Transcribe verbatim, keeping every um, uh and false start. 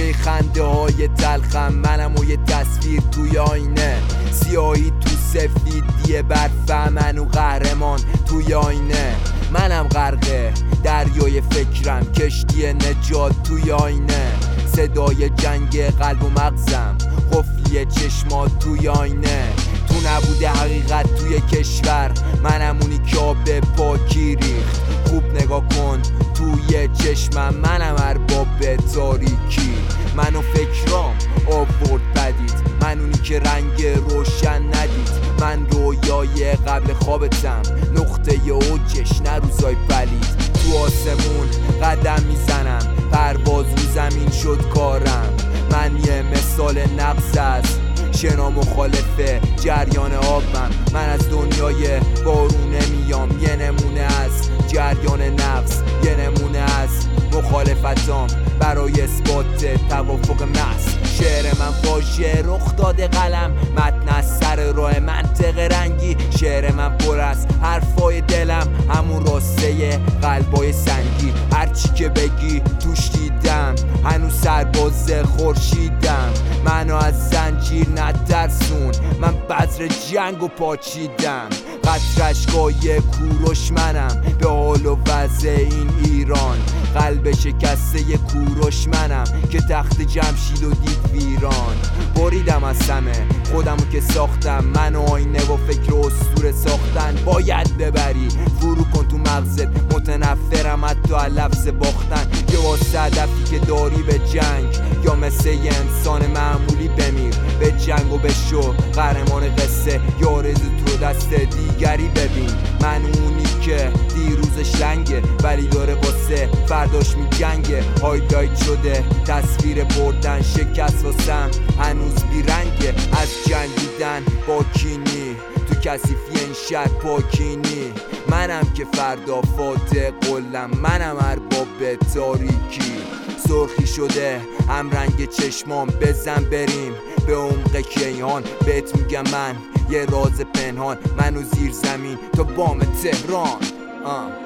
نتیجه خنده های تلخم منم و یه تصویر توی آینه، سیاهی تو سفیدی برفم، منو قهرمان توی آینه. منم غرق دریای فکرم، کشتی نجات توی آینه، صدای جنگ قلب و مغزم، قفلی چشمات توی آینه. تو نبوده حقیقت توی کشور، منم اونی که آب پاکی ریخت. خوب نگاه کن توی چشمم، منم ارباب تاریکی. منو فکرام آورد بدید، من اونی که رنگ روشن ندید. من رویای قبل خوابتم، نقطه اوجش نه روزای پلید. تو آسمون قدم میزنم، پرواز رو زمین شد کارم. من یه مثال نقص است، شنا مخالف جریان آبم. من از دنیای بارونه میام، یه نمونه از جریان نفس، یه نمونه از مخالفتام برای اثبات توافق محض. شعر من واژه رخ داده قلم، متن از سر راه منطق رنگی. شعر من پر از حرفای دلم، همون راسته قلبای سنگی. هرچی که بگی توش دیدم، هنوز سرباز خورشیدم. منو از زنجیر نترسون، من بذر جنگ و پاچیدم. قطرشگاه کوروش منم، به حال و وضع این ایران. قلب شکسته کوروش منم، که تخت جمشید و دید ویران. بریدم از همه خودمو که ساختم، من و آینه و فکر و اسطوره ساختن. باید ببری فرو کن تو مغزت، متنفرم حتی از لفظ باختن. یه واسه هدفی که داری به جنگ، یا مثل یه انسان معمولی بمیر به جنگ و بشو قهرمان قصه. یا آرزو تو دست دیگری ببین، من اونی که دیروزش لنگه ولی داره واسه فرداش میجنگه. هایلایت شده تصویر بردن، شکست واسم هنوز بیرنگه. از جنگیدن با کینی، تو کثیفی این شهر پاکینی. منم که فردا فاتح قلم، منم ارباب تاریکی. سرخی شده هم رنگ چشمام، بزن بریم به عمق کیهان. بهت میگم من یه راز پنهان، منو زیر زمین تا بام تهران. آه